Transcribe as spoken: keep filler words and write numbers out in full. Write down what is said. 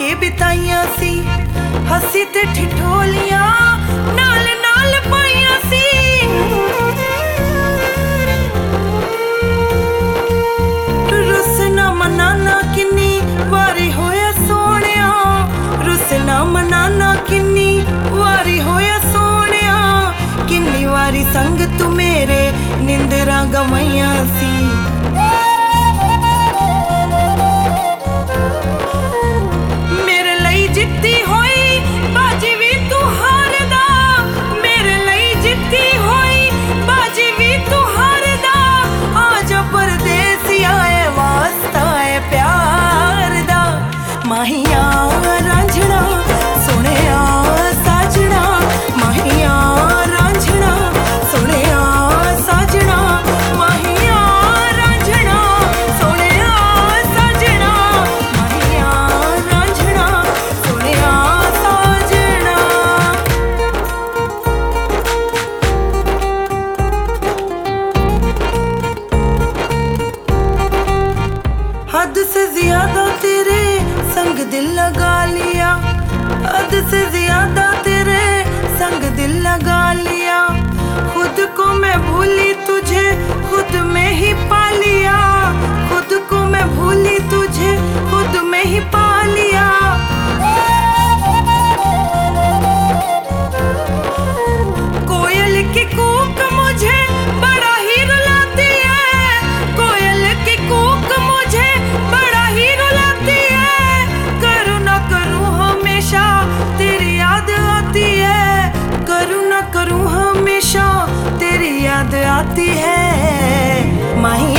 के बिताइया सी, हसी ते ठिठोलियां नाल नाल पाइया सी। रुसना मनाना किन्नी वारी होया सोनिया, रुसना मनाना किन्नी वारी होया सोनिया। किन्नी वारी संग तू मेरे निंदरा गवाइया सी। मेरे लई जित्ती होई बाजी भी तू हारदा, मेरे लई जित्ती होई बाजी भी तू हारदा। आज परदेसिया ए वास्ता है प्यार दा, माहिया रांझना सोनिया साजना, माहिया रांझना सोनिया साजना, माहिया रांझना सोनिया साजना, माहिया रांझना सोनिया साजना। हद से ज्यादा तेरे संग दिल लगा लिया, हद से ज्यादा तेरे संग दिल लगा लिया। खुद को मैं भूली तुझे खुद में ही पा लिया, खुद को मैं भूली तुझे खुद में ही पा लिया। कोयल की कूक मुझे बड़ा ही रुलाती है, कोयल की कूक मुझे बड़ा ही रुलाती है। करूँ ना करूँ हमेशा तेरी याद आती है, करूँ ना करूँ हमेशा तेरी याद आती है। माही